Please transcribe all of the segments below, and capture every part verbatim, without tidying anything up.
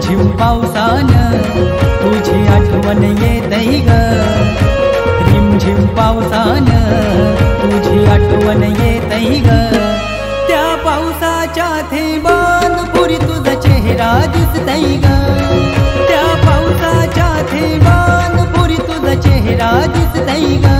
रिमझिम पावसान तुझी आठवण येतई ग, रिमझिम पावसान तुझी आठवण येतई ग। त्या पावसाच्या थेंबान पुरी तुझा चेहरा दिसतई ग, त्या पावसाच्या थेंबान पुरी तुझा चेहरा दिसतई ग।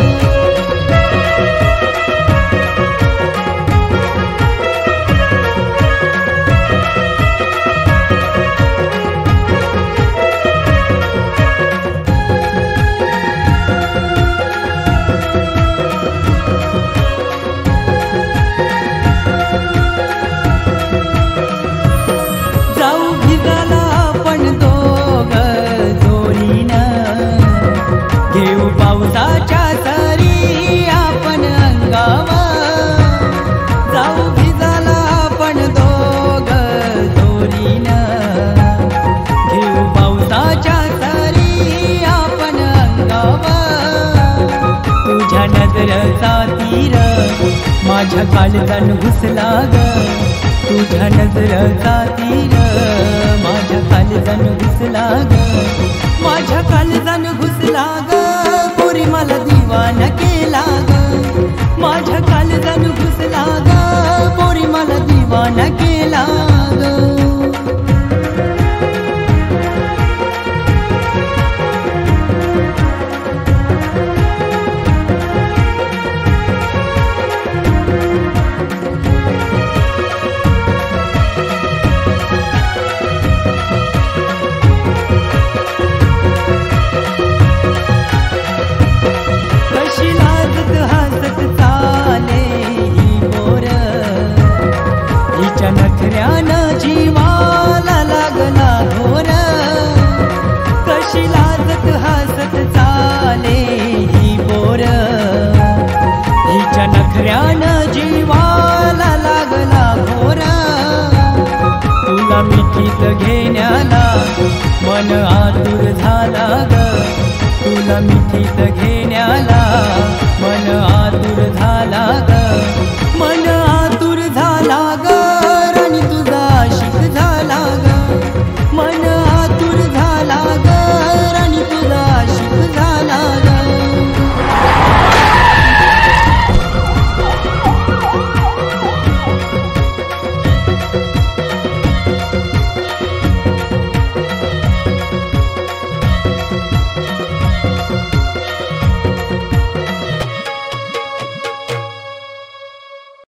पावसाच्या सरी आपण अंगावर जाऊ भिजाला आपण दोघ दोरीनं, घेऊ पावसाच्या सरी आपण अंगावर। तुझ्या नजरेचा तीर माझ्या काळजान घुसला ग, तुझ्या नजरेचा तीर माझ्या काळजान घुसला ग, माझ्या काळजान घुसला ग। पोरी मला दिवाना केला ग, माझ्या काळजान घुसला ग, पोरी मला दिवाना केला ग। नखऱ्यानं जीवाला लागला घोर, कशी लाजत हसत चाले ही पोर, हिच्या नखऱ्यानं जीवाला लागला घोर। तुला मिठीत घेण्याला मन आतुर झाला ग, तुला मिठीत घेण्याला